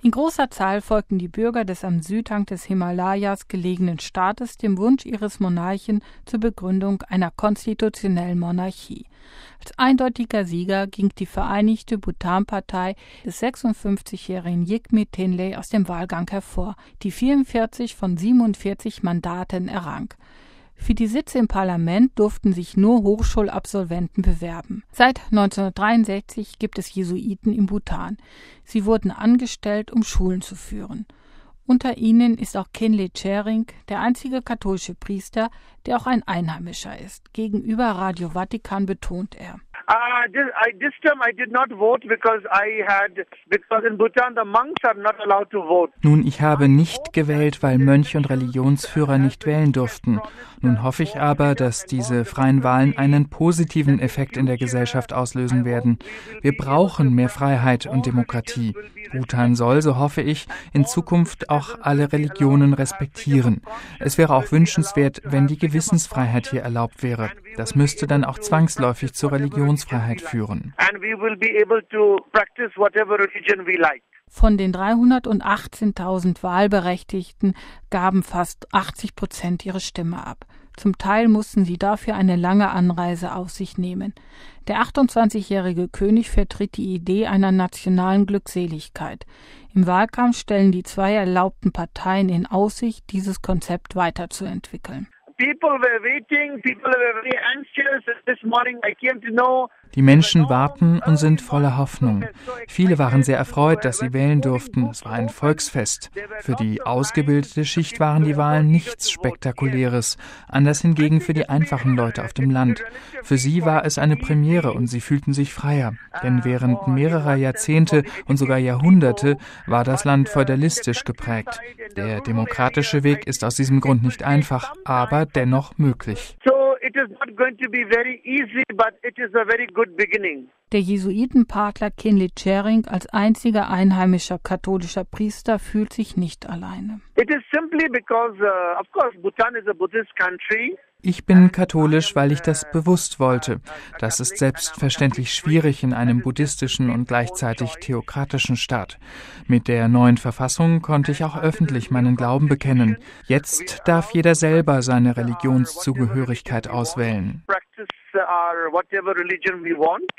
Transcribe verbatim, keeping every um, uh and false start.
In großer Zahl folgten die Bürger des am Südhang des Himalayas gelegenen Staates dem Wunsch ihres Monarchen zur Begründung einer konstitutionellen Monarchie. Als eindeutiger Sieger ging die Vereinigte Bhutan-Partei des sechsundfünfzigjährigen Jigme Thenley aus dem Wahlgang hervor, die vierundvierzig von siebenundvierzig Mandaten errang. Für die Sitze im Parlament durften sich nur Hochschulabsolventen bewerben. Seit neunzehnhundertdreiundsechzig gibt es Jesuiten in Bhutan. Sie wurden angestellt, um Schulen zu führen. Unter ihnen ist auch Khenle Tshering, der einzige katholische Priester, der auch ein Einheimischer ist. Gegenüber Radio Vatikan betont er: Uh, this, I, this time I did not vote because I had, because in Bhutan the monks are not allowed to vote. Nun, ich habe nicht gewählt, weil Mönche und Religionsführer nicht wählen durften. Nun hoffe ich aber, dass diese freien Wahlen einen positiven Effekt in der Gesellschaft auslösen werden. Wir brauchen mehr Freiheit und Demokratie. Bhutan soll, so hoffe ich, in Zukunft auch alle Religionen respektieren. Es wäre auch wünschenswert, wenn die Gewissensfreiheit hier erlaubt wäre. Das müsste dann auch zwangsläufig zur Religionsfreiheit führen. Von den dreihundertachtzehntausend Wahlberechtigten gaben fast achtzig Prozent ihre Stimme ab. Zum Teil mussten sie dafür eine lange Anreise auf sich nehmen. Der achtundzwanzigjährige König vertritt die Idee einer nationalen Glückseligkeit. Im Wahlkampf stellen die zwei erlaubten Parteien in Aussicht, dieses Konzept weiterzuentwickeln. Die Menschen warten und sind voller Hoffnung. Viele waren sehr erfreut, dass sie wählen durften. Es war ein Volksfest. Für die ausgebildete Schicht waren die Wahlen nichts Spektakuläres. Anders hingegen für die einfachen Leute auf dem Land. Für sie war es eine Premiere und sie fühlten sich freier. Denn während mehrerer Jahrzehnte und sogar Jahrhunderte war das Land feudalistisch geprägt. Der demokratische Weg ist aus diesem Grund nicht einfach, aber dennoch möglich. Der Jesuitenpater Khenle Tshering als einziger einheimischer katholischer Priester fühlt sich nicht alleine. Ich bin katholisch, weil ich das bewusst wollte. Das ist selbstverständlich schwierig in einem buddhistischen und gleichzeitig theokratischen Staat. Mit der neuen Verfassung konnte ich auch öffentlich meinen Glauben bekennen. Jetzt darf jeder selber seine Religionszugehörigkeit auswählen.